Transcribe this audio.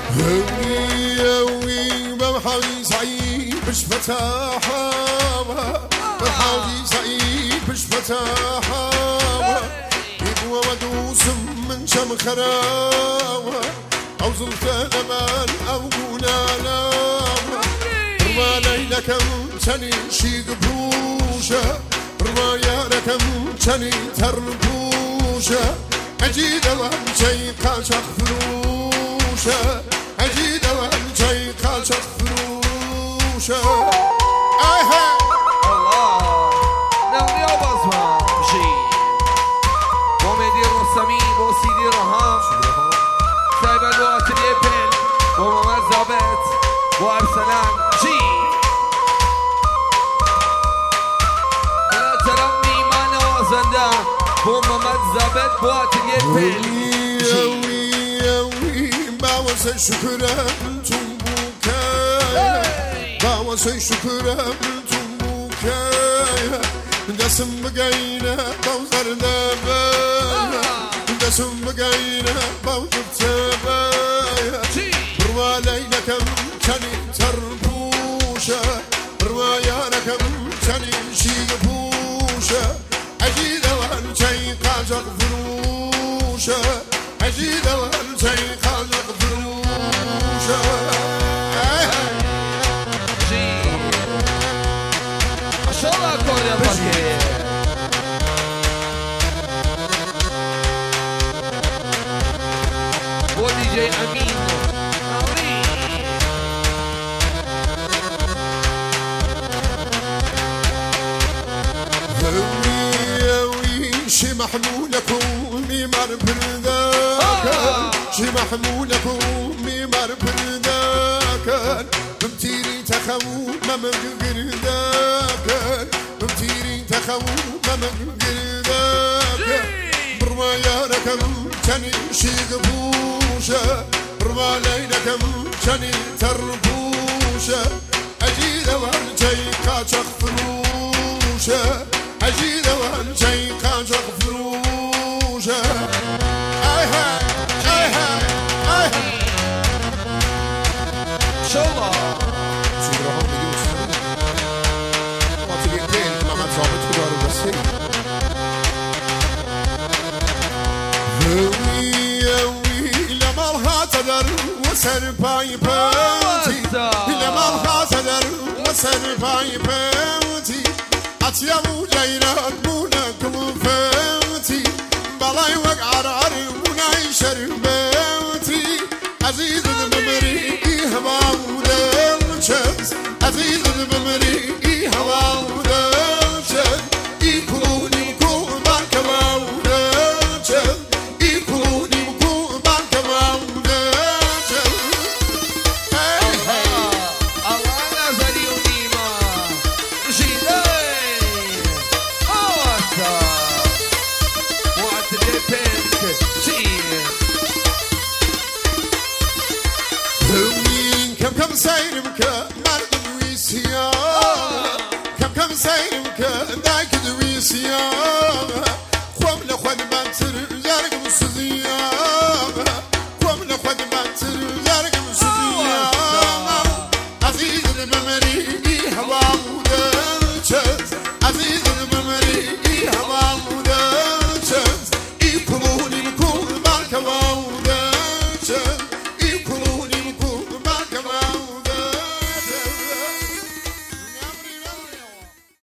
هوي بمحاولي سعيد مش فتاحة بمحاولي سعيد مش فتاحة يبوى ودوس من شم خراوة أو زلت الأمان أو قولالا رما ليلكم تني شي قبوشة رما ياركم تني تربوشة أجيد وانشي قاشق فروشة أجيد وانشي قاشق فروشة الله نغني وبصمة شي ومدي الرسمي وسيدي رهام سايب الوقت اليبن وممزبت وأرسلان شي لا ترمي ما نوازندا وممزبت بوقت اليبن باوسه شكرم تنبوكايا باوسه شكرم تنبوكايا دسم بقينا بوزر دبايا دسم بقينا بوزر تبايا روا ليلكم تني تربوشة روا ياركم تني شيقبوشة أجيد وانشي قاجق فروشة أجيد وانشي قاجق فروشة ما شاء الله أكبر يا بكي ودي جي أمين شي محمولكم ميمار برداكن شي محمولكم ميمار برداكن بمتيري تخو ممن قرداكن بمتيري تخو ممن قرداكن برمايانكم تني شي قبوشة برمالينكم تني تربوشة أجيد وانشي قاشق فروشة أجيد وانشي قاشق فروشة أيها أيها أيها شاء الله سيدرهم بديوس ما تليتين ما تصابت كدار البسيط هوي لما الهاتدر وسر باي بوتي لما الهاتدر وسر باي بوتي أتيامو جيرات مونكم فوتي بلاي وقع راري وناي شربوتي عزيز الممري هوا ودلشز عزيز الممري هوا ودلشز يكوني مكون باركوا ودلشز يكوني مكون باركوا ودلشز الله نزل يونيما شيلي أوسا وقت البنك شيل هوين كم سيرمك مرد ويسيا كم سيرمك داك دويسيا خوم لخوان بانتر